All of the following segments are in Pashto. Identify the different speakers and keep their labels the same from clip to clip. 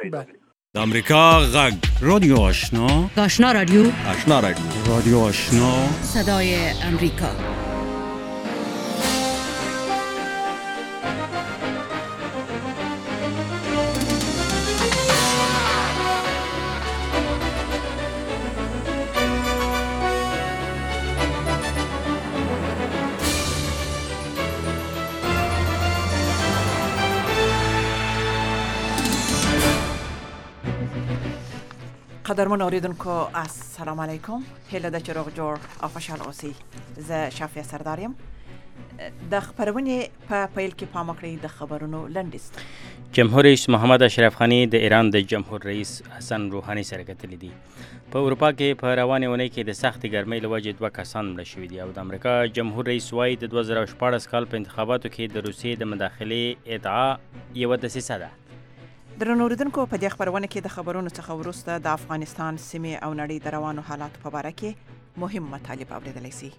Speaker 1: د امریکا غږ رادیو آشنا،
Speaker 2: آشنا رادیو،
Speaker 1: آشنا رادیو، رادیو آشنا،
Speaker 2: صدای امریکا.
Speaker 3: قدرمن اوریدونکو السلام علیکم. هیله ده چې روغ جوړ او خوشحال اوسئ. زه شافیه سرداریم. د خبرونې په پیل کې پام وکړئ د خبرونو لنډیز.
Speaker 4: جمهور رئیس محمد اشرف غنی د ایران د جمهور رئیس حسن روحانی سره کتلي دي. په اروپا کې په روانې اونۍ کې د سختې ګرمۍ له وجې 2 کسان مړه شوي دي او د امریکا جمهور رئیس وایي د 2014 کال په انتخاباتو کې د روسیې د مداخلې ادعا یوه دسیسه ده.
Speaker 3: درنو اوریدونکو، په دې خبرونه کې د خبرونو څخه وروسته د افغانستان سیمې او نړۍ د روانو حالاتو په باره کې مهم مطالب اوریدلی شي.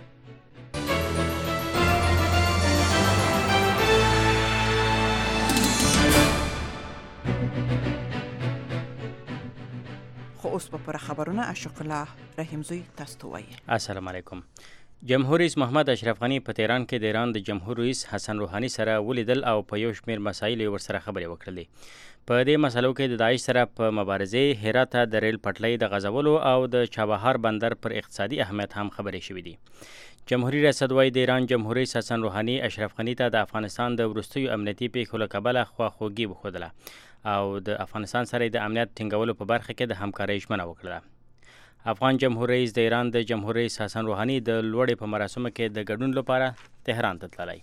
Speaker 3: خو اوس په پوره خبرونه اشوق الله رحیمزوی تاسو ته وایي.
Speaker 4: السلام علیکم. جمهور رئیس محمد اشرف غنی په تهران کې د ایران د جمهور رئیس حسن روحانی سره ولیدل او په یو شمېر مسایلو ورسره خبرې وکړلې. په دې مسلو کې د داعش سره په مبارزې، هرات ته د ریل پټلۍ د غځولو او د چابهار بندر پر اقتصادي اهمیت هم خبرې شوې دي. جمهوریت ریاست وایي د ایران جمهور رئیس حسن روحانی اشرف غنی ته د افغانستان د وروستیو امنیتي پیښو له کبله خواخوږي وښودله او د افغانستان سره د امنیت ټینګولو په برخه کې د همکارۍ ژمنه وکړه. افغان جمهور رئیس د ایران د جمهور رئیس حسن روحانی د لوړې په مراسمو کې د ګډون لپاره تهران ته تللی.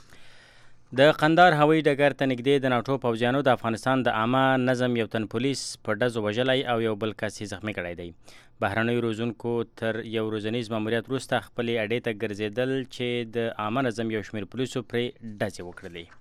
Speaker 4: د قندهار هوایي ډګر ته نږدې د ناټو پوځیانو د افغانستان د عامه نظم یو تن پولیس په ډزو وژلی او یو بل کس یې زخمي کړی دی. بهرنیو روزونکو تر یو ورځنیز ماموریت وروسته خپلې اډې ته ګرځېدل چې د عامه نظم یو شمېر پولیسو پرې ډزې وکړلې.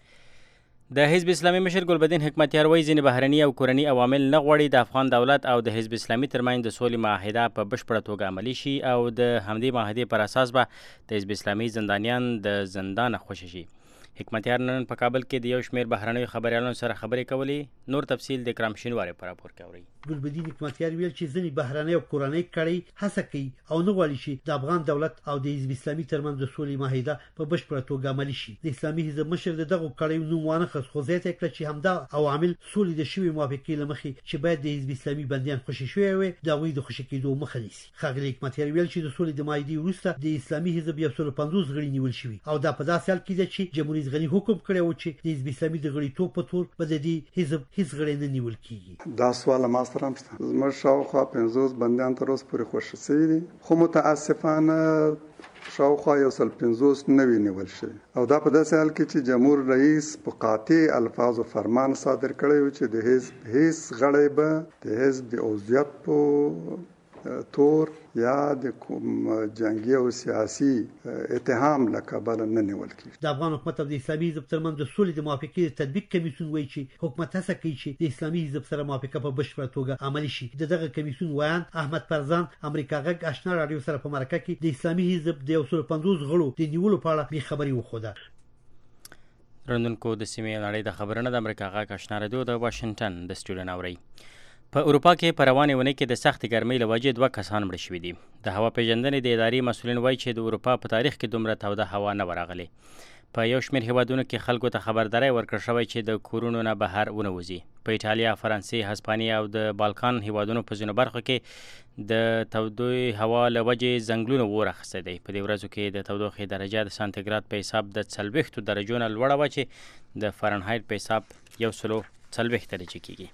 Speaker 4: د حزب اسلامي مشر ګلبدین حکمتیار وایي ځینې بهرني او کورني عوامل نه غواړي د افغان دولت او د حزب اسلامي ترمنځ د سولې معاهده په بشپړه توګه عملي شي او د همدې معاهدې پر اساس به د حزب اسلامي زندانیان د زندانه خوشي شي. حکمتیار نن په کابل کې د یو شمېر بهرنیو خبریالانو سره خبرې کولې. نور تفصیل د اکرام شینواري په راپور کې اورئ.
Speaker 5: ګلبدین حکمتیار ویل چې ځینې بهرنۍ او کورنۍ کړۍ هڅه کوي او نه غواړي چې د افغان دولت او د حزب اسلامي ترمنځ د سولې معاهده په بشپړه توګه عملي شي. د اسلامي حزب مشر دغه کړیو نوم وانه خص خو زیاته کړ چې همدا عوامل سولې د شوی موافقې لمخې چې باید د حزب اسلامي بندیان خوشي شوی وي دا وی د خوشي کېدو مخه نیسي. ښاغلی حکمتیار ویل چې د سولې د معاهدې وروسته د اسلامي حزب 150 غړي نیول شوي او دا په داسې حال کې ده چې جمهوریت غنی حکم کړی و چې د حزب اسلامي د غړیتوب په تور به د دې حزب هیڅ غړی نه نیول کیږي.
Speaker 6: دا سوال ما سره هم شته. زموږ شاوخوا 50 بندیان تر اوسه پورې خوشي شوي دي خو متاسفانه شاوخوا 150 نوي نیول شوي او دا په داسې حال کې چې جمهور رئیس په قاطع الفاظو فرمان صادر کړی و چې د حزب هیڅ غړی به د حزب د عضویت په تور یا د جنگي او سیاسي اتهام لکبل نه نیول کیږي.
Speaker 5: د افغان حکومت او د اسلامي حزب ترمنځ د سولې د موافقې د تطبیق کمیسیون وایي چې حکومت هڅه کوي چې د اسلامي حزب سره موافقه په بشپړه توګه عملي شي. دغه کمیسیون وایي احمد پرزان امریکا غږ آشنا رادیو سره په مرکه کې د اسلامي حزب د 150 غړو د نیولو په اړه به خبري وخوده.
Speaker 4: رندونکو د سیمې نړۍ د خبرونه د امریکا غږ آشنا رادیو د واشنگټن د سټوډیو ناوري. په اروپا کې په روانې اونۍ کې د سختې ګرمۍ له وجې 2 کسان مړه شوي دي. د هوا پیژندنې د ادارې مسؤلین وایي چې د اروپا په تاریخ کې دومره توده هوا نه ورغلې. په یو شمېر هیوادونو کې خلکو ته خبرداری ورکړل شوی چې د کورونو نه بهر ونه وځي. په ایټالیا، فرانسې، هسپانیا او د بالکان هیوادونو په ځینو برخو کې د تودوخې هوا له وجې ځنګلونه اور اخیستی دی. په دې ورځو کې د تودوخې درجه د سانتیګراد په حساب د 40 درجو نه لوړه وه چې د فارنهایت په حساب 140 درجې کېږي.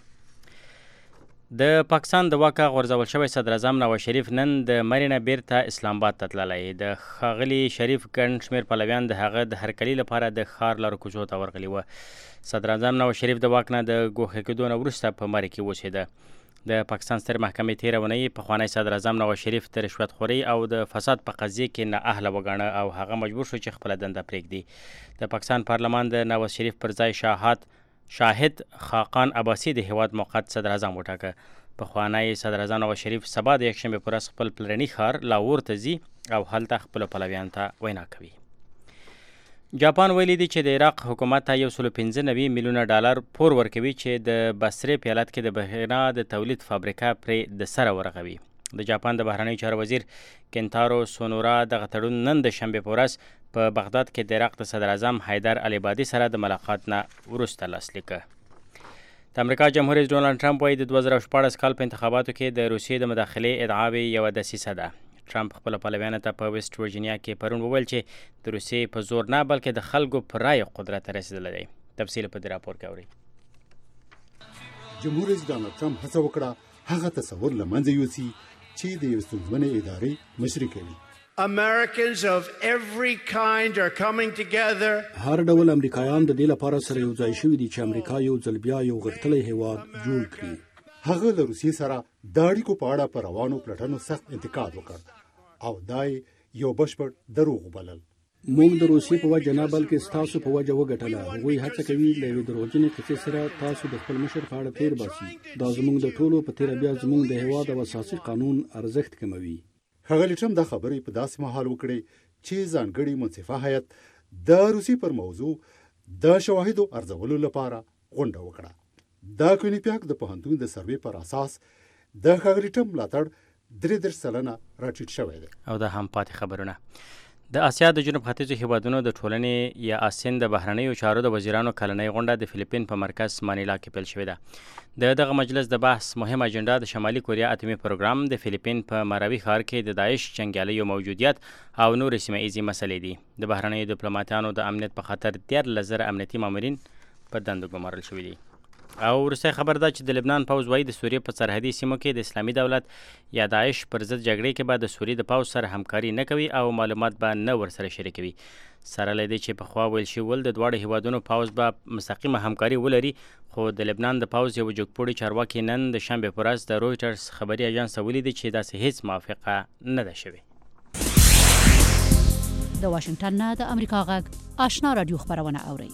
Speaker 4: د پاکستان د واکه غورځول شوی صدر اعظم نواز شریف نن د مرینه بیرته اسلام آباد ته تللی. د ښاغلي شریف ګڼ شمېر پلویان د هغه د هرکلي لپاره د ښار لارو کوڅو ته ورغلي وه. صدر اعظم نواز شریف د واک نه د ګوښه کېدو نه وروسته په مرې کې اوسېده. د پاکستان ستر محکمې تېره اونۍ پخوانی صدر اعظم نواز شریف د رشوت خورۍ او د فساد په قضیې کې نااهله وګاڼه او هغه مجبور شو چې خپله دنده پرېږدي. د پاکستان پارلمان د نواز شریف پر ځای شاهد خاقان عباسي د هیواد موقت صدر اعظم وټاکه. پخوانی صدر اعظم نواز شریف سبا د یکشنبې په ورځ خپل پلرني ښار لاهور ته ځي او هلته خپلو پلویانو ته وینا کوي. جاپان ویلي دی چې د عراق حکومت ته $195 میلیونه پور ورکوي چې د بصرې په ایالت کې د برېښنا د تولید فابریکه پرې د سره ورغوي. د جاپان د بهرنیو چارو وزیر کینتارو سونورا دغه تړون نن د شنبې په ورځ په بغداد کې د عراق د صدر اعظم حیدر العبادي سره د ملاقات نه وروسته لاسلیک کړ. د امریکا جمهور رئیس ډونالډ ټرمپ وایي د 2014 کال په انتخاباتو کې د روسیې د مداخلې ادعاوې یوه دسیسه ده. ټرمپ خپل پلویانو ته په ویسټ ورجینیا کې پرون وویل چې د روسیې په زور نه بلکې د خلکو په رایې قدرت رسېدلی دی. تفصیل په دې راپور کې اورئ.
Speaker 7: جمهور رئیس ډونالډ ټرمپ هڅه وکړه هغه تصور له منځه یوسي چې د یوې ستونزمنې ادارې مشري کوي.
Speaker 8: Americans of every kind are coming together.
Speaker 9: هر ډول امریکایان د دې لپاره سره یو ځای شوي دي چې امریکا یو ځل بیا یو غښتلی هیواد جوړ کړي.
Speaker 7: هغه له روسیې سره د اړیکو په اړه په روانو پلټنو سخت انتقاد وکړ او دا یو بشپړ دروغ وبلل.
Speaker 9: موږ د روسیې په وجه نه بلکې ستاسو په وجه وګټله. هغوی هڅه کوي له یوې دروغجنې قصې سره تاسو د خپل مشر په اړه تیر باسي. دا زموږ د ټولو په تیره بیا زموږ د هیواد او اساسي قانون ارزښت کموي.
Speaker 7: ښاغلي ټرمپ دا خبرې په داسې مهال وکړې چې ځانګړي منصفه هیئت د روسیې پر موضوع د شواهدو ارزولو لپاره غونډه وکړه. د کوینیپیاک د پوهنتون د سروې پر اساس د ښاغلي ټرمپ ملاتړ 33% راټیټ شوی دی.
Speaker 4: او دا هم پاتې خبرونه. د آسیا د جنوب ختیځو هیوادونو د ټولنې یا آسین د بهرنیو چارو د وزیرانو کلنۍ غونډه د فلیپین په مرکز مانیلا کې پیل شوې ده. دغه مجلس د بحث مهم اجنډا د شمالي کوریا اتمی پروګرام، د فلیپین په مراوي ښار کې د داعش جنګیالیو موجودیت او نور سیمه ایزي مسلې دي. د بهرنیو ډیپلوماټانو د امنیت په خاطر 13,000 امنیتي مامورین په دندو ګمارل شوي دي. او وروستی خبر ده چې د لبنان پوځ وایي د سوریې په سرحدي سیمو کې د اسلامي دولت یا داعش پر ضد جګړې کې به د سوریې د پوځ سره همکاري نه کوي او معلومات به نه ورسره شریکوي. سره له دې چې پخوا ویل شوي د دواړو هیوادونو پوځ به مستقیمه همکاري ولري، خو د لبنان د پوځ یو جګپوړي چارواکي نن د شنبې په ورځ د رویټرز خبري اژانس ته ولیدي چې داسې هیڅ موافقه نه ده شوې.
Speaker 2: د واشنگټن نه د امریکا غږ آشنا رادیو خبرونه اورئ.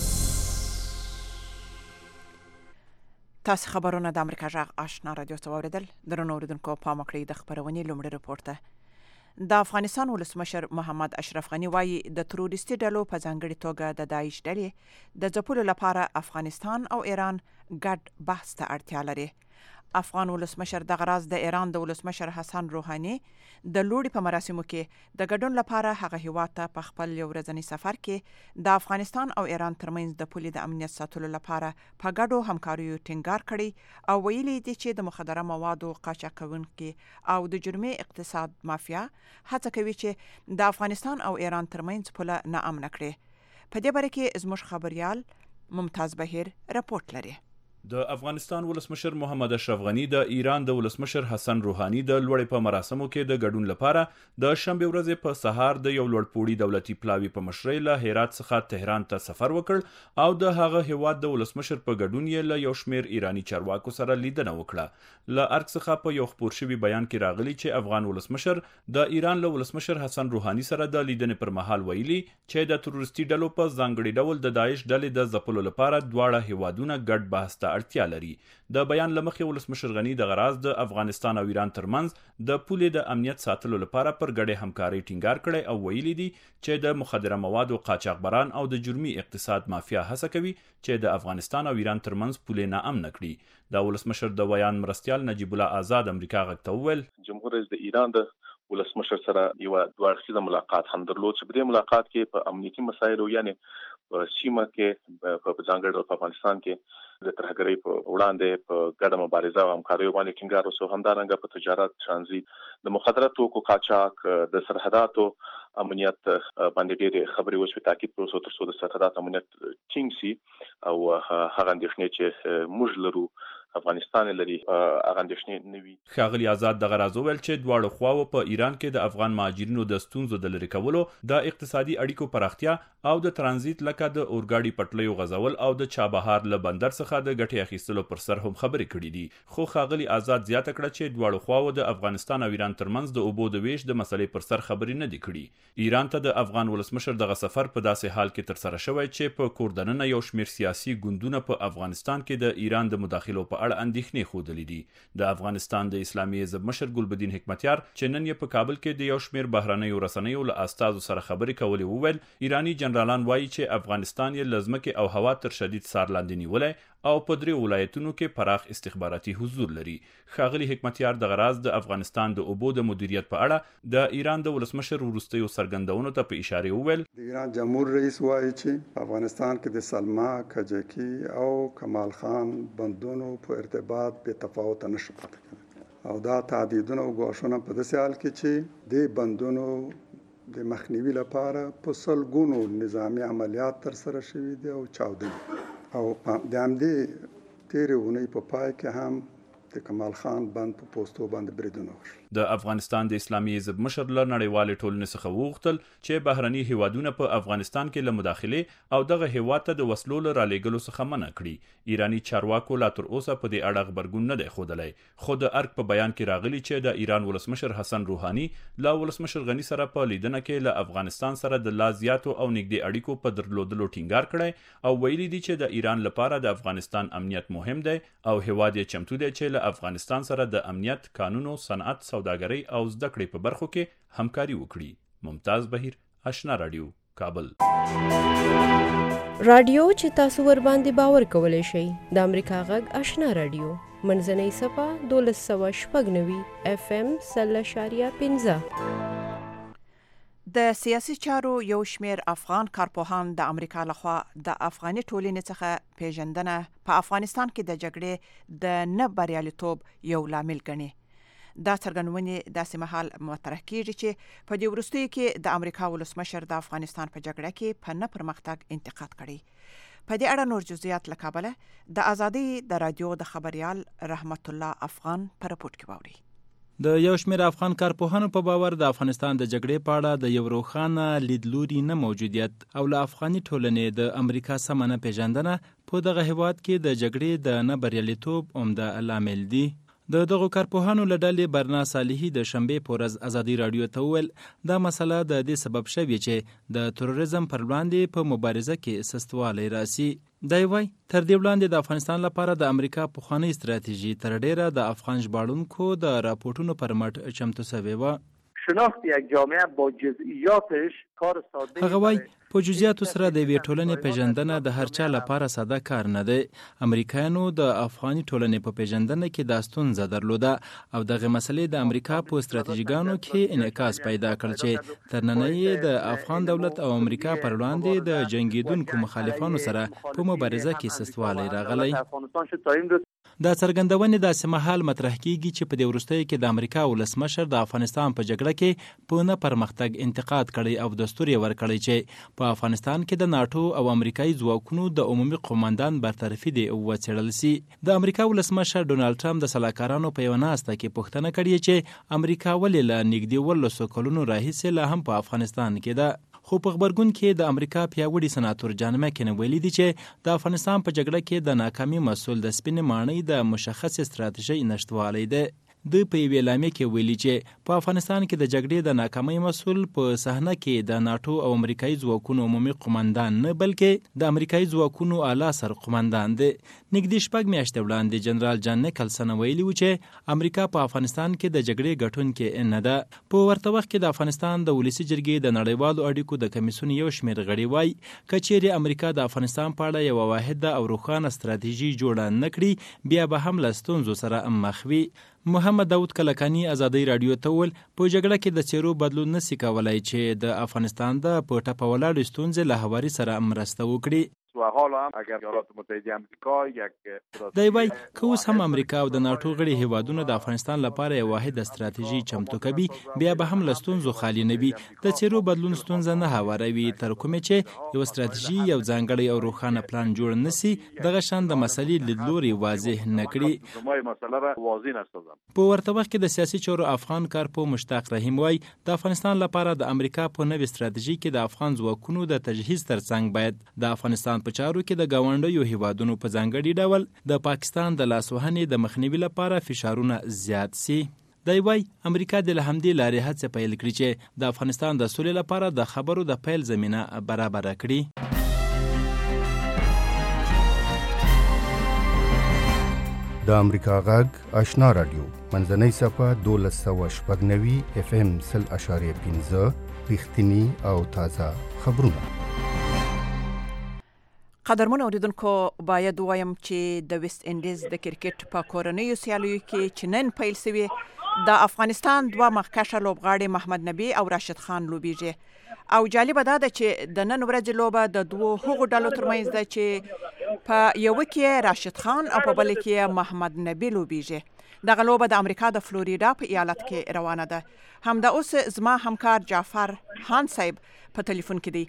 Speaker 3: تاسو خبرونه د امریکا غږ آشنا رادیو څخه اوریدل. درنو اوریدونکو پام وکړئ د خبرونې لومړی رپورټ ته. د افغانستان ولسمشر محمد اشرف غنی وایي د تروریستي ډلو په ځانګړي توګه د داعش ډلې د ځپلو لپاره افغانستان او ایران ګډ بحث ته اړتیا لري. افغان ولسمشر دغه راز د ایران د ولسمشر حسن روحاني د لوړي په مراسمو کې د ګډون لپاره هغه هیواد ته په خپل یو ورځنی سفر کې د افغانستان او ایران ترمنځ د پولې د امنیت ساتلو لپاره په ګډو همکاریو ټینګار کړي او ویلي دي چې د مخدره موادو قاچاقونکي او د جرمي اقتصاد مافیا هڅه کوي چې د افغانستان او ایران ترمنځ پوله ناامن کړي. په دې باره کې زموږ خبريال ممتاز بهیر رپورټ لري.
Speaker 10: د افغانستان ولسمشر محمد اشرف غنی د ایران د ولسمشر حسن روحاني د لوړې په مراسمو کې د ګډون لپاره د شنبې ورځې په سهار د یو لوړپوړي دولتي پلاوي په مشرۍ له هرات څخه تهران ته سفر وکړ او د هغه هیواد د ولسمشر په ګډون یې له یو شمیر ایرانی چارواکو سره لیدنه وکړه. له ارګ څخه په یو خپور شوي بیان کې راغلی چې افغان ولسمشر د ایران له ولسمشر حسن روحاني سره د لیدنې پر مهال ویلي چې د تروریستي ډلو په ځانګړي ډول د داعش ډلې د ځپلو لپاره دواړه هیوادونه ګډ بحث ته اړتیا لري. د بیان لمخې ولسمشر غنی د غراز د افغانستان او ایران ترمنځ د پولې د امنیت ساتلو لپاره پر ګډه همکاري ټینګار کړي او ویلي دي چې د مخدره موادو قاچاقبران او د جرمي اقتصاد مافیا هڅه کوي چې د افغانستان او ایران ترمنځ پولې ناامن کړي. د ولسمشر د بیان مرستیال نجیب الله آزاد امریکا غږ ته وویل
Speaker 11: جمهور رئیس د ایران د ولسمشر سره یو دوه اړخیزه ملاقات هم درلود چې په دې ملاقات کې په امنیتي مسایلو یعنی په سیمه کې په ځانګړي ډول په افغانستان کې د ترهګرۍ په وړاندې په ګډه مبارزه او همکاري باندې ټینګار وشو. همدارنګه په تجارت، ترانزیت، د مخدره توکو قاچاق، د سرحداتو امنیت باندې ډېرې خبرې وشوې. تاکید پر وشو ترڅو د سرحدات امنیت ټینګ شي او هغه اندېښنې چې موږ لرو افغانستان لري هغه اندېښنې نه وي.
Speaker 10: ښاغلي آزاد دغه راز وویل چې دواړو خواوو په ایران کې د افغان مهاجرینو د ستونزو د لرې کولو، د اقتصادي اړیکو پراختیا او د ترانزیت لکه د اورګاډي پټلیو غځول او د چابهار له بندر څخه د ګټې اخیستلو پر سر هم خبرې کړې دي. خو ښاغلي آزاد زیاته کړه چې دواړو خواوو د افغانستان او ایران ترمنځ د اوبو د ویش د مسلې پر سر خبرې نه دي کړي. ایران ته د افغان ولسمشر دغه سفر په داسې حال کې ترسره شوی چې په کور دننه یو شمیر سیاسي ګوندونه په افغانستان کې د ایران د مداخلو په په اړه اندېښنې ښودلې دي. د افغانستان د اسلامي حزب مشر ګلبدین حکمتیار چې نن یې په کابل کې د یو شمېر بهرنیو رسنیو له استازو سره خبرې کولې وویل ایرانی جنرالان وایي چې افغانستان یې له ځمکې او هوا تر شدید څار لاندې نیولی او په 3 ولایتونو کې پراخ استخباراتي حضور لري. ښاغلي حکمتیار دغه راز د افغانستان د اوبو د مدیریت په اړه د ایران د ولسمشر وروستیو څرګندونو ته په اشاره وویل.
Speaker 6: د ایران جمهور رئیس وایي چې په افغانستان کې د سلما، کجکي او کمال خان بندونو په ارتباط بې تفاوت نشو پاتې کېدای او دا تعدیدونه او ګواښونه په داسې حال کې چې د بندونو د مخنیوي لپاره په سلګونو نظامی عملیات تر سره شوي دي او چاودنې او د همدې تیرې اونۍ په پای کې هم د کمال خان بند په پوسټو باندې بریدونه وشول.
Speaker 10: د افغانستان د اسلامي حزب مشر له نړیوالې ټولنې څخه وغوښتل چې بهرني هیوادونه په افغانستان کې له مداخلې او دغه هیواد ته د وسلو له رالېږلو څخه منع کړي. ایرانی چارواکو لا تر اوسه په دې اړه غبرګون نه دی ښودلی، خو د ارګ په بیان کې راغلي چې د ایران ولسمشر حسن روحاني له ولسمشر غني سره په لیدنه کې له افغانستان سره د لا زیاتو او نږدې اړیکو په درلودلو ټینګار کړی او ویلي دي چې د ایران لپاره د افغانستان امنیت مهم دی او هیواد یې چمتو دی چې له افغانستان سره د امنیت، قانونو، صنعت، سوداګرۍ او زده کړې په برخو کې همکاري وکړي. ممتاز بهیر، آشنا رادیو، کابل.
Speaker 12: رادیو چې تاسو ور باندې باور کولای شئ د امریکا غږ آشنا رادیو منځنۍ صفه 1296 FM 0.15.
Speaker 3: د سیاسي چارو یو شمیر افغان کارپوهان د امریکا لخوا د افغاني ټولنې څخه پیژندنه په افغانستان کې د جګړې د نه بریالیتوب یو لامل ګڼي. دا څرګندونې داسې مهال مطرح کیږي چې په دې وروستیو کې د امریکا ولسمشر د افغانستان په جګړه کې په نه پرمختګ انتقاد کړی. په دې اړه نور جزئیات له کابله د ازادي د رادیو د خبريال رحمت الله افغان په رپورټ کې واوري.
Speaker 13: د یو شمېر افغان کارپوهانو په باور د افغانستان د جګړې په اړه د یو روښانه لیدلوري نه موجودیت او له افغاني ټولنې د امریکا سمه نه پیژندنه په دغه هیواد کې د جګړې د نه بریالیتوب عمده لامل دي. د دغو کارپوهانو له ډلې برنا صالحي د شنبې په ورځ ازادي راډیو ته وویل دا مسله د دې سبب شوې چې د تروریزم پر وړاندې په مبارزه کې سستوالی راسي. دی وایي تر دې وړاندې د افغانستان لپاره د امریکا پخوانۍ ستراتیژي تر ډیره د افغان ژباړونکو د راپورټونو پر مټ چمتو شوې وه.
Speaker 14: شناخت یک جامعه با جزئیاتش کار ساده.
Speaker 13: هغه وایي په جزئیاتو سره د یوې ټولنې پیژندنه د هر چا لپاره ساده کار نه دی. امریکایانو د افغاني ټولنې په پیژندنه کې دا ستونزه درلوده او دغه مسلې د امریکا په ستراتیژیګانو کې انعکاس پیدا کړ چې تر ننه یې د افغان دولت او امریکا پر وړاندې د جنګیدونکو مخالفانو سره په مبارزه کې سستوالی راغلی. دا څرګندونې داسې مهال مطرح کیږي چې په دې وروستیو کې د امریکا ولسمشر د افغانستان په جګړه کې په نه پرمختګ انتقاد کړی او دستور یې ورکړی چې په افغانستان کې د ناټو او امریکایي ځواکونو د عمومي قوماندان برطرفي دې وڅېړل سي. د امریکا ولسمشر ډونالډ ټرمپ د سلاکارانو په یوه ناسته کې پوښتنه کړې چې امریکا ولې له نږدې 18 کلونو راهیسې لا هم په افغانستان کې ده. خو په خبرګون کې د امریکا پیاوړي سناتور جان مکین ویلي دي چې د افغانستان په جګړه کې د ناکامي مسؤل د سپینې ماڼۍ د مشخص ستراتیژۍ نشتوالی دی. د په یوې اعلامیه کې ویلي چې په افغانستان کې د جګړې د ناکامۍ مسؤل په صحنه کې د ناټو او امریکایي ځواکونو عمومي قوماندان نه بلکې د امریکایي ځواکونو اعلی سرقوماندان دی. نږدې 6 میاشتې وړاندې جنرال جان نیکلسن ویلي و چې امریکا په افغانستان کې د جګړې ګټونکې نه ده. په ورته وخت کې د افغانستان د ولسي جرګې د نړیوالو اړیکو د کمیسیون یو شمېر غړي وایي که چیرې امریکا د افغانستان په اړه یوه واحده او روښانه ستراتیژي جوړه نه کړي بیا به هم له ستونزو سره مخ وي. محمد داود کلکانی ازادي راډیو ته وویل په جګړه کې د څیرو بدلون نشي کولای چې د افغانستان د په ټپه ولاړو ستونزې له هواري سره مرسته وکړي.
Speaker 14: و حالا هم اگر ایالات متحده آمریکا یک
Speaker 13: دی وایي که اوس هم امریکا او د ناټو غړي هیوادونه د افغانستان لپاره یو واحده ستراتیژي چمتو کوي بیا به هم له ستونزو خالي نه وي. د څیرو بدلون ستونزه نه هواروي تر کومې چې یو ستراتیژي یو ځانګړی او روښانه پلان جوړ نشي دغه شان د مسلې لیدلوري واضح نه کړي. په ورته وخت کې د سیاسي چارو افغان کارپو مشتاق رحیم وایي د افغانستان لپاره د امریکا په نوې ستراتیژي کې د افغان ځواکونو د تجهیز ترڅنګ باید د افغانستان په چارو کې د گاونډیو هیوادونو په ځانګړي ډول د پاکستان د لاسوهنې د مخنیوي لپاره فشارونه زیات سي. دی وایي امریکا د له همدې لارې هڅې پیل کړي چې د افغانستان د سولې لپاره د خبرو د پیل زمینه برابره کړي.
Speaker 15: د امریکا غږ آشنا رادیو منځنۍ صفه 1290 FM 0.5 رښتینی او تازه خبرونه.
Speaker 3: قدرمن اوریدونکو باید وایم چې د ویسټ انډیز د کرکټ په کورنیو سیالیو کې چې نن پیل شوی د افغانستان دوه مخکښه لوبغاړي محمد نبی او راشد خان لوبیږي او جالب ده چې د نن ورځې لوبه د دوه هغو ډلو ترمنځ ده چې په یو کې راشد خان او په بل کې محمد نبی لوبیږي. دغه لوبه د امریکا د فلوریدا په ایالت کې روانه ده. همدا اوس زما همکار جعفر خان صاحب په ټلیفون کې دی.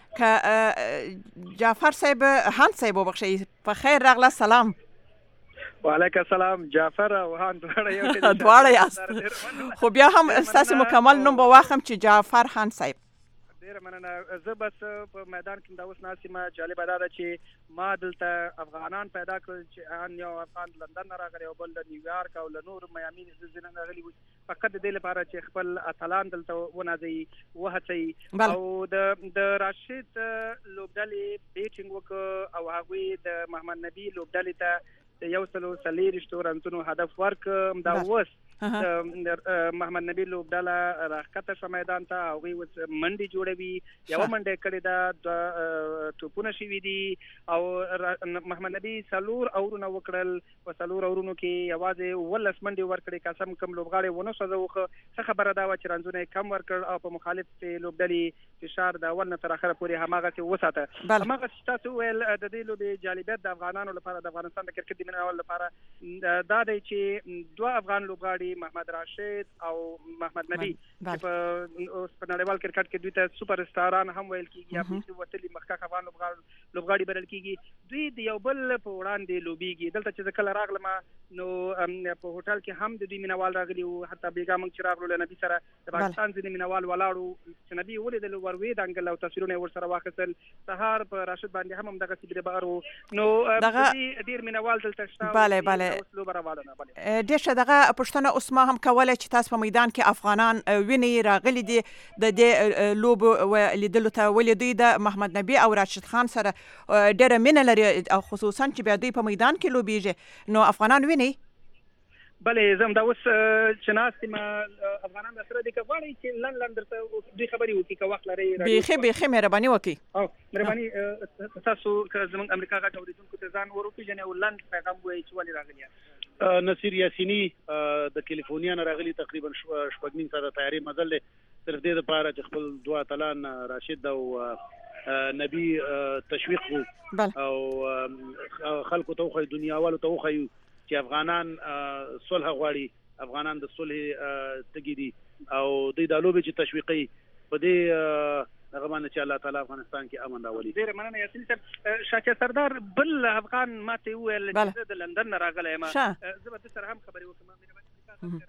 Speaker 3: که جعفر صاحب هان صاحب وبخشئ په خیر راغله. سلام.
Speaker 16: وعلیکم السلام. جعفر او هان
Speaker 3: دواړه یاست خو بیا هم ستاسو مکمل نوم به واخلم چې جعفر خان صاحب.
Speaker 16: ډیره مننه. زه بس په میدان کې دا اوس ناسمه جالبه ده چې ما دلته افغانان پیدا کړل چې ان یو افغان لندن نه راغلی او بل د نیویارک او له نور میامي ځینې راغلي وو فقط د دې لپاره چې خپل اتلان دلته ونازوي وهڅوي او د راشد لوبډلې بیټینګ وکړ او هغوی د محمد نبی لوبډلې ته د 140 رنونو هدف ورکړ. دا اوس محمد نبی لوبډله راښکته شوه میدان ته. هغوی اوس منډې جوړوي. یوه منډه کړې ده، دوه توپونه شوي دي او محمد نبی 4 اورونه وکړل. په 4 اورونو کې یوازې 18 منډې ورکړې. قسم کم لوبغاړی ونه سوځوخه. ښه خبره دا وه چې رنزونه یې کم ورکړ او په مخالف لوبډلې فشار د اول نه تر اخره پورې هماغسې وساته. هماغسې چې تاسو وویل د دې لوبې جالبیت د افغانانو لپاره د افغانستان د کرکټ د مینوالو لپاره دا دی چې دوه افغان لوبغاړي محمد راشد او محمد نبی چې په نړیوال کرکټ کې دوی ته سوپر سټاران هم ویل کېږي یا بیخي وتلي مخکښ افغان لوبغاړي بلل کېږي. دوی د یو بل په وړاندې لوبیږي. دلته چې زه کله راغلم نو په هوټل کې هم د دوی مینوال راغلي وو. حتی بیګا موږ چې راغلو له نبي سره د پاکستان ځینې مینوال ولاړو چې نبي ولیدل وروید انګل او تصویرونه یې ورسره واخیستل. سهار په راشد باندې هم همدغسې بېرې بهر وو. نو ډېر مینوال دلته شته.
Speaker 3: بله ډېر ښه. دغه پوښتنه اوس ما هم کوله چې تاسو په میدان کې افغانان وینئ راغلي دي د دې لوبو لیدلو ته، ولې دوی د محمد نبی او راشد خان سره ډېره مینه لري او خصوصا چې بیا دوی په میدان کې لوبیږي. نو افغانان وینئ؟
Speaker 16: بلې زه همدا اوس چې ناست یم افغانان درسره دي. که غواړئ چې لنډ درته دوی خبرې وکړي که وخت لرئ
Speaker 3: بیخي مهرباني وکړئ.
Speaker 16: مهرباني تاسو که زموږ امریکا غږ اورېدونکو ته ځان ور وپېژنئ او لنډ پیغام ووایئ چې ولې راغلي یاست.
Speaker 9: نصیر یاسینی د کالیفورنیا نه راغلی، تقریبا شپږ نیم ساعته تیاری مزل دی صرف دې دپاره چې خپل دوه اتلان راشد او نبی تشویق کړو او خلکو ته وښیو، دنیاوالو ته وښیو چې افغانان صلح غواړي، افغانان د صلح تږي دي او دوی دا لوبې چې تشویقوي په دې هغه باندې چې الله تعالی افغانستان کې امن راولي.
Speaker 16: ډېره مننه یاسین صاحب. شاکر سردار بل افغان ماته وویل چې زه د لندن نه راغلی یم. زه به ده سره هم خبرې وکړم.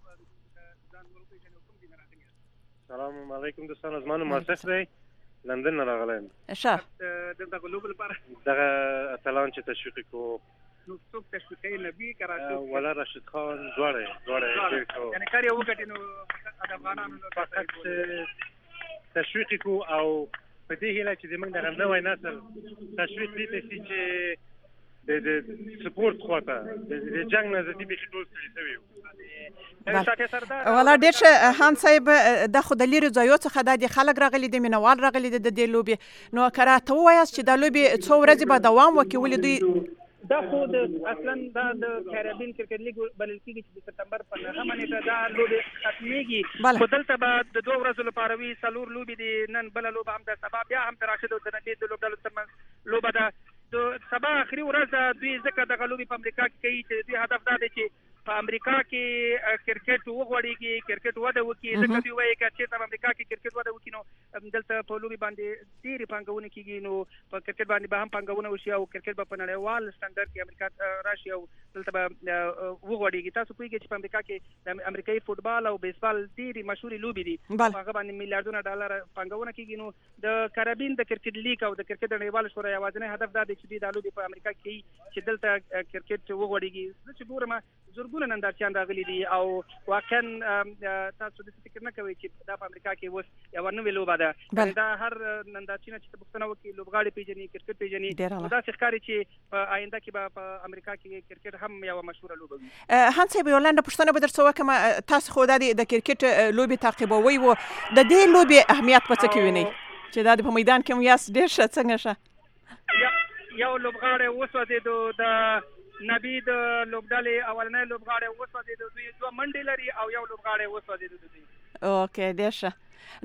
Speaker 17: سلام علیکم دوستان، زما نوم آصف دی، لندن نه راغلی یم.
Speaker 16: دغه لوبو لپاره
Speaker 17: دغه اتلان چې تشویق کړو.
Speaker 16: نو څوک تشویقوي؟ نبي که راشد؟
Speaker 17: ولا راشد خان دواړه
Speaker 16: یعنې کار یې وګټي نو د افغانانو
Speaker 17: فقط تشویق کو او په دې هیله چې زموږ د نوی نسل تشویق دې ته شي چې د سپورت خواته د جنګ نه زه بیخي ټول ستړي شوي وو.
Speaker 3: والا ډېر ښه هان صاحب. دا خو د لیرې ځایو څخه دا د خلک راغلي دي، مینوال راغلي دي د دې لوبې. نو که راته ووایاست چې دا لوبې څو ورځې به دوام وکړي، ولې دوی
Speaker 16: دا خو د اصلا دا د کیریبین کرکټ لیګ بلل کېږي چې د سپتمبر په 9مه نیټه دا لوبې ختمېږي. خو دلته به د 2 ورځو لپاره وي. 4 لوبې دي، نن بله لوبه هم ده، سبا بیا هم د راشد او د نبي د لوبډلو ترمنځ لوبه ده. د سبا آخري ورځ ده. دوی ځکه دغه لوبې په امریکا کې کوي چې دوی هدف دا دی چې په امریکا کې کرکټ وغوړېږي، کرکټ وده وکړي. ځکه دوی وایي که چېرته په امریکا کې کرکټ وده وکړي نو دلته په لوبې باندې ډېرې پانګونې کېږي، نو په کرکټ باندې به هم پانګونه وشي او کرکټ به په نړیوال سټنډرډ کې امریکا راشي او دلته به وغوړېږي. تاسو پوهېږئ چې په امریکا کې د امریکایي فوټبال او بیسبال ډېرې مشهورې لوبې دي، هغه باندې میلیارډونه ډالر پانګونه کېږي. نو د کیریبین د کرکټ لیګ او د کرکټ د نړیوال شورا یوازینی هدف دا دی چې دوی دا لوبې په امریکا کې کوي چې دلته کرکټ وغوړېږي. زه چې ګورم زرګونه نندارچیان راغلي دي او واقعا تاسو داسې فکر نه کوئ چې دا په امریکا کې اوس یوه نوې لوبه ده دا هر نندارچی نه چې پښتنه وکي لوبغاړي پیژني کرکټ پیژني دا ښکاري چې په آینده کې به په امریکا کې کرکټ هم یو مشهور لوبه وي.
Speaker 3: هانس صاحب یو لنډه پوښتنه به درڅ وکم، تاسو خو د کرکټ لوبي تعقیبوي وو، د دې لوبي اهمیت په څه کې وینئ چې دا په میدان کې یاست ډېر ښه څنګه ښه
Speaker 16: یو لوبغاړی وسوځېدو د نبی د لوبډلې اولنۍ لوبغاړی وسوځېدو، دوی دوه منډې لري او یو لوبغاړی وسوځېدو دوی.
Speaker 3: اوکې ډېر ښه.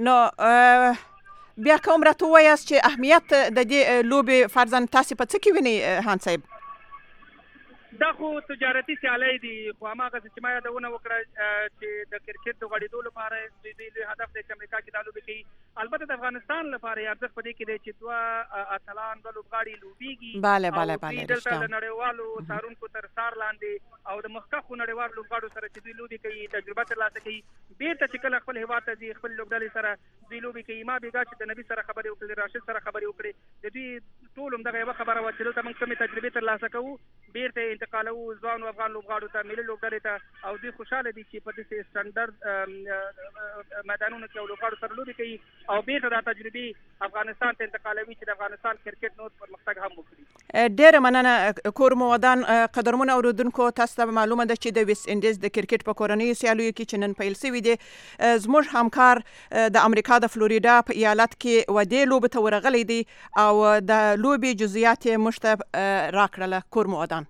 Speaker 3: نو بیا کوم راته ووایاست چې اهمیت د دې لوبې فرضاً تاسې په څه کې وینئ هانس صاحب؟
Speaker 16: دا خو تجارتي سیالۍ دي، خو هماغسې چې ما یادونه وکړه چې د کرکټ د غوړېدو لپاره د دوی هدف دی چې امریکا کې دا لوبې کوي. البته د افغانستان لپاره یې ارزښت په دې کې دی چې دوه اتلان دوه لوبغاړي لوبېږي او دوی دلته د نړیوالو څارونکو تر څار لاندې او د مخکښو نړیوالو لوبغاړو سره چې دوی لوبې کوي تجربه ترلاسه کوي، بیرته چې کله خپل هېواد ته ځي خپل لوبډلې سره دوی لوبې کوي. ما بېګا چې د نبي سره خبرې وکړې، راشد سره خبرې وکړې، د دوی ټول همدغه یوه خبره وه چې دلته موږ کومې تجربې ترلاسه کوو بیرته انتقالوو ځوانو افغان لوبغاړو ته، ملي لوبډلې ته، او دوی خوشحاله دي چې په داسې سټنډرډ میدانونو کې لوبغاړو سره لوبې کوي او بیرته دا تجربې افغانستان ته انتقالوي چې د افغانستان کرکټ نور پرمختګ هم وکړي.
Speaker 3: ډېره مننه کورمو ودان. قدرمنو اورېدونکو، تاسو ته معلومه ده چې د ویسټ انډیز د کرکټ په کورنیو سیالیو کې چې نن پیل شوي دي، زموږ همکار د امریکا د فلوریدا په ایالت کې ودې لوبې ته ورغلی دی او د لوبې جزئیات یې موږ ته راکړله. کورمو ودان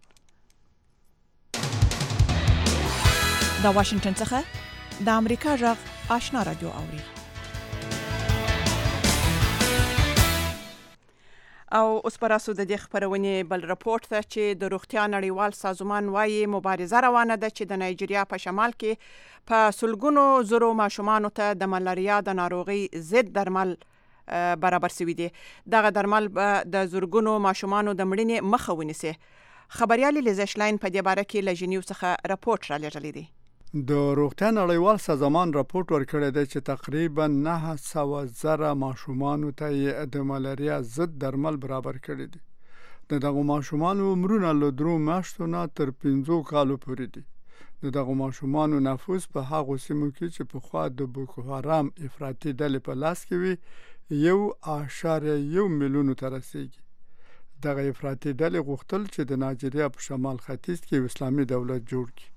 Speaker 3: د واشنگټن څخه د امریکا غږ آشنا رادیو اوري. او اوس پر اساس د دې خبرونې بل راپورټ ته چې د روغتیا نړیوال سازمان وايي مبارزه روانه ده چې د نایجیریا په شمال کې په سلګونو زرو ماشومانو ته د ملاریا د ناروغي ضد درمل برابر شوي دي. دغه درمل د زرګونو ماشومانو د مړینې مخه ونیسي. خبريال لیزشلاین په دې باره کې له ژنیو څخه راپورټ را لېږلی دی.
Speaker 18: د روغتیا نړیوال سازمان راپورټ ورکړی دی چې تقریبا 900,000 ماشومانو ته د ملاریا ضد درمل برابر کړي دي. د دغه ماشومانو عمرونه له 3 میاشتو نه تر 15 کالو پورې دي. د دغه ماشومانو نفوس په هغو سیمو کې چې پخوا د بوکو حرام افراطي ډلې په لاس کې وي 1.1 میلیون ته رسیږي. دغه افراطي ډلې غوښتل چې د نایجیریا په شمال ختیځ کې اسلامي دولت جوړ کړي.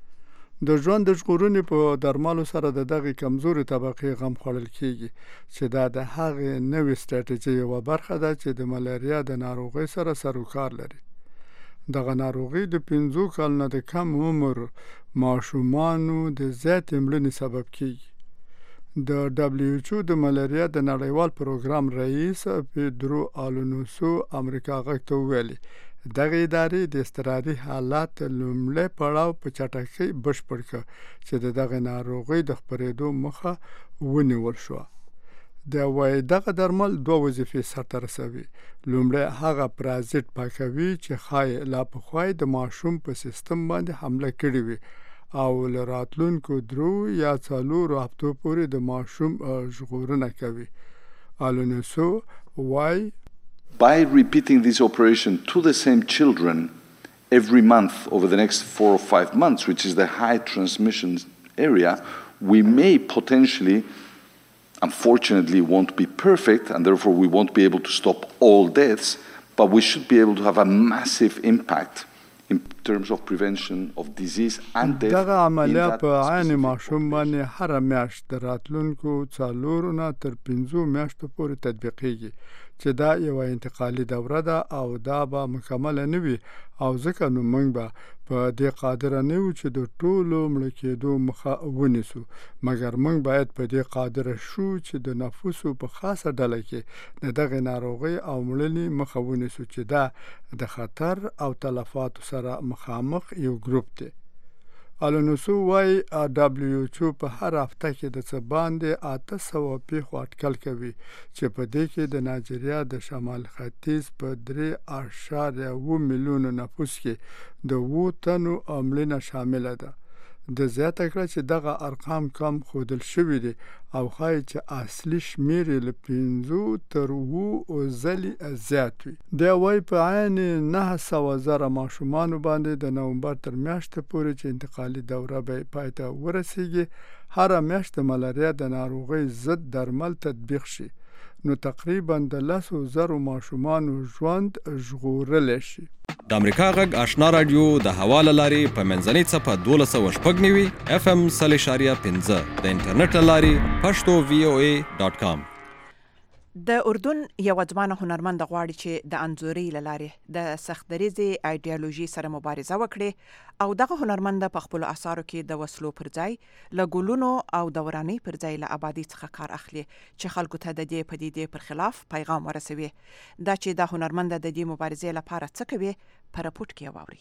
Speaker 18: د ژوند د ژغورنې په درملو سره د دغه کمزوري طبقې غم خوړل کیږي چې دا د هغه نوې ستراتیژي یوه برخه ده چې د ملاریا د ناروغۍ سره سروکار لري. دغه ناروغي د 15 کال نه د کم عمر ماشومانو د زیات مړینې سبب کیږي. د WHO د ملاریا د نړیوال پروګرام رئیس پیدرو آلونوسو امریکا غږ ته ویلي دغه ادارې د اضطراري حالات لومړی پړاو په چټکۍ بشپړ کړ چې دغه ناروغي د خپرېدو مخه ونیول شو. د وای دغه درمل 2 وظیفې سرته رسوي. لومړی هغه پرازیت پاکوي چې خای لا په خوای د ماشوم په سیستم باندې حمله کړې وي او لراتلونکو 3 یا 4 هفتو پورې د ماشوم ژغورنه کوي. آلونسو وای
Speaker 19: by repeating this operation to the same children every month over the next 4 or 5 months, which is the high transmission area, we may potentially, unfortunately, won't be perfect, and therefore we won't be able to stop all deaths, but we should be able to have a massive impact in terms of prevention of disease and death.
Speaker 18: دغه عملیه په عین ماشوم باندې هر میاشت د راتلونکو 4 نه تر 15 میاشتو پورې تطبیقیږي چې دا یو انتقالي دوره ده او دا به مکمل نه وي او ځکه نو موږ به په دې قادر نه یو چې د ټولو مړ کېدو مخه ونیسو، مګر موږ باید په دې قادر شو چې د نفوسو په خاصه ډله کې دغه ناروغي او مړینې مخه ونیسو چې دا د خطر او تلفاتو سره مخامخ یو ګروپ دی. آلونسو وای WHO په هر هفته کې د څه باندې 800 پیښو اټکل کوي چې په دې کې د نایجیریا د شمال ختیځ په 3.1 میلیون نفوس کې د 2 تنو مړینه شامل ده. د زیاته کړه چې دغه ارقام کم ښودل شوي دي او ښایي چې اصلي شمېر یې له 5 تر 7 ځلې زیات وي. دی وایي په عین 900,000 ماشومانو باندې د نومبر تر میاشتې پورې چې انتقالي دوره به پای ته ورسیږي هره میاشت د ملاریا د ناروغۍ ضد درمل تطبیق شي نو تقریبا د 10,000 ماشومانو ژوند ژغورلی شي.
Speaker 20: د امریکا غږ آشنا رادیو د هوا له لارې په منځنۍ څپه 1290 FM 0.5 د انټرنیټ له لارې پښتو voa.com.
Speaker 3: د اردن یو ځوان هنرمند غواړي چې د انځوري له لارې د سختدریزي ایډیالوژي سره مبارزه وکړي او دغه هنرمند په خپل اثارو کې د وسلو پر ځای له ګلونو او دوراني پر ځای له آبادی څخه کار اخلي چې خلکو ته د دې پدیدې پر خلاف پیغام ورسوي. دا چې د هنرمند د دې مبارزې لپاره څه کوي په راپورټ کې واوري.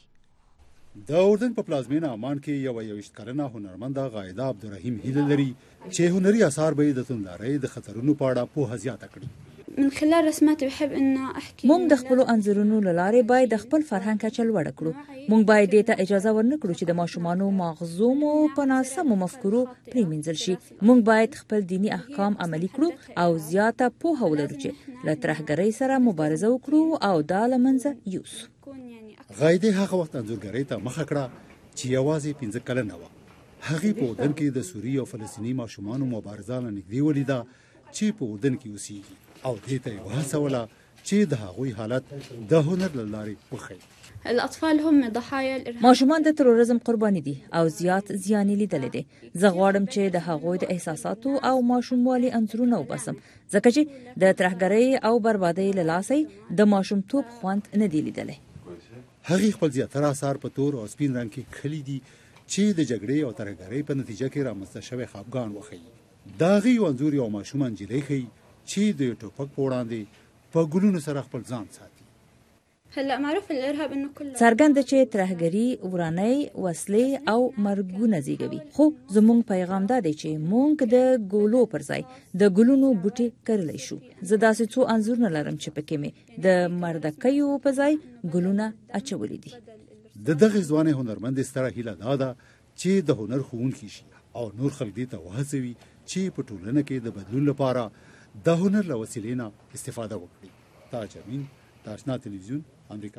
Speaker 7: د اردن په پلازمینه عمان کې یو 21 کلنه هنرمند غایده عبدالرحیم هیله لري چې هنري اثار به د توندارۍ د خطرونو په اړه پوهه زیاته کړي.
Speaker 21: من خلال رسماتي بحب انه احكي مونږ د خپل انځورونو لاره باید د خپل فرهنګ کچل وړ کړو. مونږ باید ته اجازه ورنکړو چې د ماشومانو مغزومو په ناسمو مفکورو پریمنځل شي. مونږ باید خپل دینی احکام عملی کړو او زیاته پوهه ولرو چې له ترهګرۍ سره مبارزه وکړو او دا لمنځه یوسو.
Speaker 7: غایده هغه وخت انځورګرۍ ته مخه کړه چې یوازې 15 کلنه وه. هغې په اردن کې د سوریې او فلسطیني ماشومانو مبارزه له نږدې ولیده چې په اردن کې اوسېږي او دې ته یې وهڅوله چې د هغوی حالت د هنر له لارې وښیي.
Speaker 21: الاطفال هم ضحايا الارهاب. ماشومان د تروریزم قرباني دي او زیات زیان لیدل دي. زه غواړم چې د هغوی د احساساتو او ماشوموالي انځورونه وباسم ځکه چې د ترهګرۍ او بربادۍ له لاسه د ماشومتوب خوند نه دی لیدلی.
Speaker 7: هغې خپل زیاتره اثار په تور او سپین رنګ کې کښلي دي چې د جګړې او ترهګرۍ په نتیجه کې رامنځته شوی خفګان وښیي. د هغې یو انځور یو ماشوم نجلۍ ښیي چې د ټوپک په وړاندې په ګلونو سره خپل ځان ساتي.
Speaker 21: هلا معروف الارهاب انه كله څرګند چې ترهګري ورانۍ وسلې او مرګونه زیږوي. خو زموږ پیغام دا دی چې موږ د ګولو پر ځای د ګلونو بوټي کرلی شو. زه داسې څو انځورونه لرم چې پکې مې د مردکیو په ځای ګلونه اچولي دي.
Speaker 7: د دغه ځوان هنرمند ستره هیله دا ده چې د هنر ښوونکی شي او نور خلک دې ته وهڅوي چې په ټولنه کې د بدلون لپاره د هنر له وسیلې نه استفاده وکړي. تاج امین، آشنا تلویزیون، امریکا.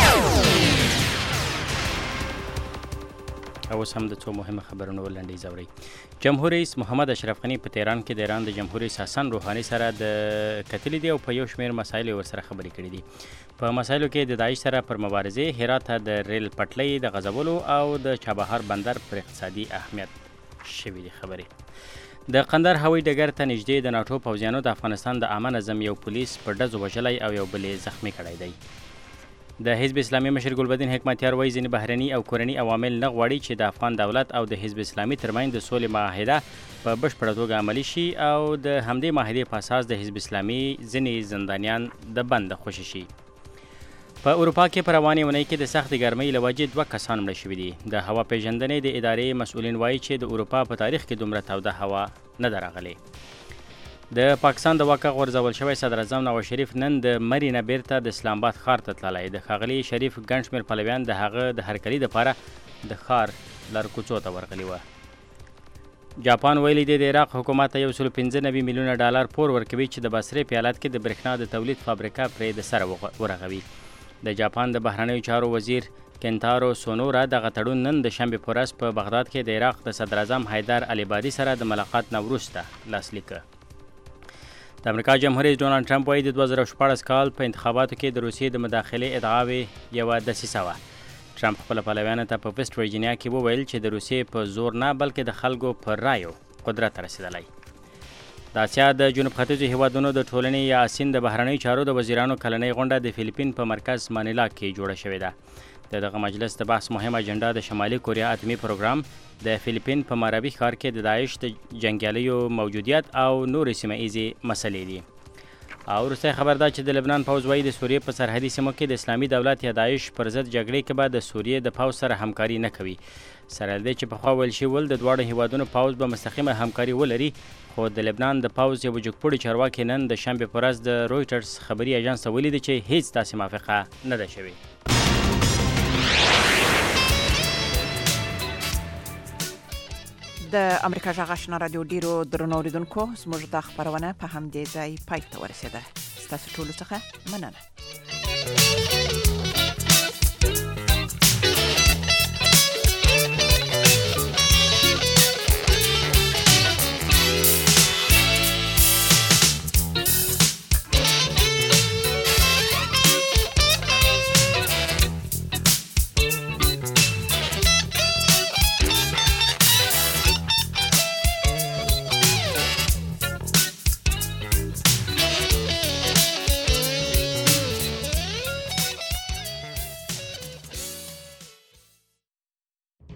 Speaker 4: اوس هم د څو مهمه خبرونو لنډیز اورئ. جمهور رئیس محمد اشرف غنی په تهران کې د ایران د جمهور رئیس حسن روحاني سره د کتلې دي او په یو شمېر مسایل ورسره خبرې کړې دي. په مسایلو کې د داعش سره پر مبارزې، هرات د ریل پټلۍ د غځولو او د چابهار بندر پر اقتصادي اهمیت شوي دي خبرې. د قندهار هوایي ډګر ته نږدې د ناټو پوځیانو د افغانستان د عامه نظم یو پولیس په ډزو وژلی او یو بل یې زخمي کړی دی. د حزب اسلامي مشر ګلبدین حکمتیار وایي ځینې بهرني او کورني عوامل نه غواړي چې د افغان دولت او د حزب اسلامي ترمنځ د سولې معاهده په بشپړه توګه عملي شي او د همدې معاهدې په اساس د حزب اسلامي ځینې زندانیان د بند خوشي شي. په اروپا کې په روانې اونۍ کې د سختې ګرمۍ له وجې 2 کسان مړه شوي دي. د هوا پیژندنې د ادارې مسؤلین وایي چې د اروپا په تاریخ کې دومره توده هوا نه ده راغلې. د پاکستان د واکه غورځول شوی صدر اعظم نواز شریف نن د مرې نه بیرته د اسلام آباد ښار ته تللی. د ښاغلي شریف ګڼ شمېر پلویان د هغه د هرکلي دپاره د ښار لارکوڅو ته ورغلي وه. جاپان ویلي دی د عراق حکومت ته $195 میلیونه پور ورکوي چې د بصرې په ایالت کې د برېښنا د تولید فابریکه پرې د سره ورغوي. د جاپان د بهرنیو چارو وزیر کینتارو سونورا دغه تړون نن د شنبې په ورځ په بغداد کې د عراق د صدر اعظم حیدر العبادي سره د ملاقات نه وروسته لاسلیک کړ. د امریکا جمهور رئیس ډونالډ ټرمپ وایي د 2014 کال په انتخاباتو کې د روسیې د مداخلې ادعاوې یوه دسیسه وه. ټرمپ خپل پلویانو ته په ویسټ ورجینیا کې وویل چې د روسیې په زور نه بلکې د خلکو په رایو قدرت رسېدلی. د اسیا د جنوب ختیځو هیوادونو د ټولنې یا آسین د بهرنیو چارو د وزیرانو کلنۍ غونډه د فیلیپین په مرکز مانیلا کې جوړه شوې ده. د دغه مجلس د بحث مهم اجنډا د شمالي کوریا اتمی پروګرام، د فیلیپین په مارابي ښار کې د داعش د جنګیالیو موجودیت او نورې سیمه ایزې مسلې دي. او وروستی خبر دا چې د لبنان پوځ وایي د سوریې په سرحدي سیمو کې د اسلامي دولت یا داعش پر ضد جګړې کې به د سوریې د پوځ سره همکاري نه کوي. سره له دې چې پخوا ویل شوي د دواړو هیوادونو پوځ به مستقیمه همکاري ولري، خو د لبنان د پوځ یو جګپوړي چارواکي نن د شنبې په ورځ د رویټرز خبري اژانس ته ولیدل چې هیڅ داسې موافقه نه ده شوې.
Speaker 3: د امریکا جغ آشنا رادیو ډیرو درنو اوریدونکو زموږ د خبرونه په همدې ځای پای ته ورسېده. ستاسو ټولو څخه مننه.